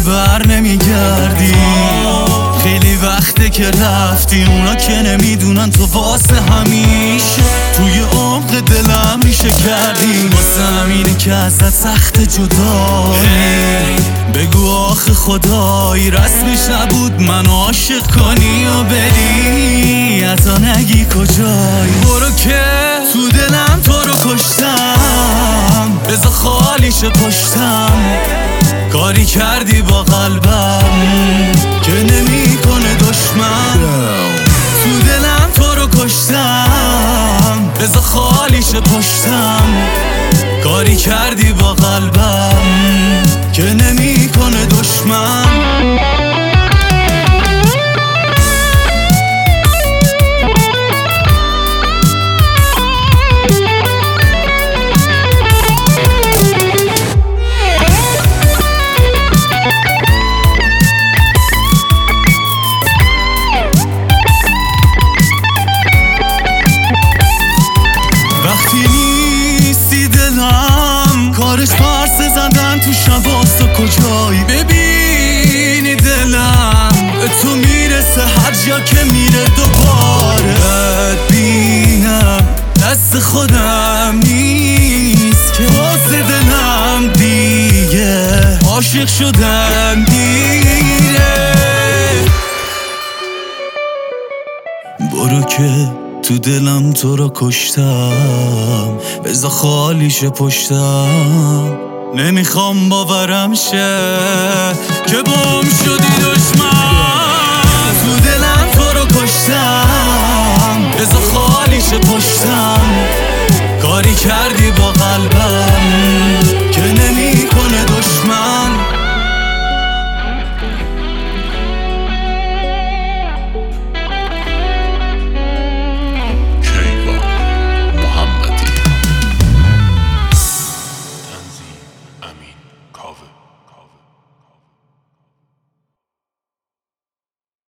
بر نمیگردی. خیلی وقته که رفتی، اونا که نمیدونن تو واسه همیشه توی عمق دلم ریشه کردی. واسه همینه که ازت سخت جدایی. بگو آخه خدایی رسمش نبود منو عاشق کنی و بری، حتی نگی کجایی. برو که تو دلم تو رو کشتم، بذار خالیش پشتم. کاری کردی با قلبم که نمیکنه دشمن. تو دلم تو رو کشتم، بذار خالیش پشتم. کاری کردی با قلبم که نمیکنه دشمن. کارش پرسه زدن تو شباست، تو کجایی؟ ببینی دلم به تو میرسه هر جا که میره دوباره. ببینم دست خودم نیست که باز دلم دیگه عاشق شدم دیره. برو که تو دلم تو رو کشتم، بذار خالیش پشتم. نمیخوام باورم شه که بم شدی دشمن. تو دلم تو رو کشتم، بذار خالیش پشتم. کاری کردی